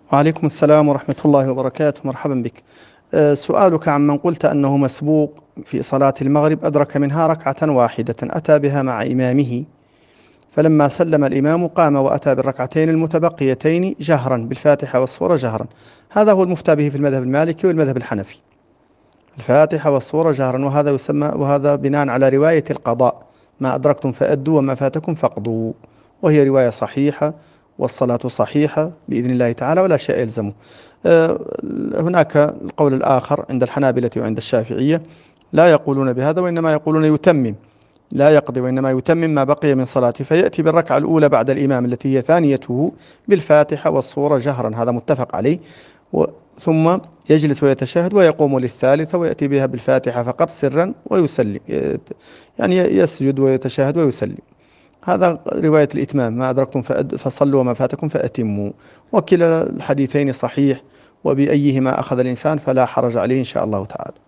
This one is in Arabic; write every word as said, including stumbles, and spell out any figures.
وعليكم السلام ورحمة الله وبركاته، مرحبا بك. أه، سؤالك عمن قلت أنه مسبوق في صلاة المغرب أدرك منها ركعة واحدة أتى بها مع إمامه، فلما سلم الإمام قام وأتى بالركعتين المتبقيتين جهرا بالفاتحة والسورة جهرا. هذا هو المفتى به في المذهب المالكي والمذهب الحنفي، الفاتحة والسورة جهرا، وهذا يسمى وهذا بناء على رواية القضاء: ما أدركتم فأدوا وما فاتكم فاقضوا، وهي رواية صحيحة، والصلاة صحيحة بإذن الله تعالى ولا شيء يلزمه. آه، هناك القول الآخر عند الحنابلة وعند الشافعية لا يقولون بهذا، وإنما يقولون يتمم، لا يقضي وإنما يتمم ما بقي من صلاته، فيأتي بالركعة الأولى بعد الإمام التي هي ثانيته بالفاتحة والسورة جهرا، هذا متفق عليه. و ثم يجلس ويتشهد ويقوم للثالثة ويأتي بها بالفاتحة فقط سرا ويسلم، يعني يسجد ويتشهد ويسلم. هذا رواية الإتمام: ما أدركتم فأد فصلوا وما فاتكم فأتموا. وكلا الحديثين صحيح، وبأيهما أخذ الإنسان فلا حرج عليه إن شاء الله تعالى.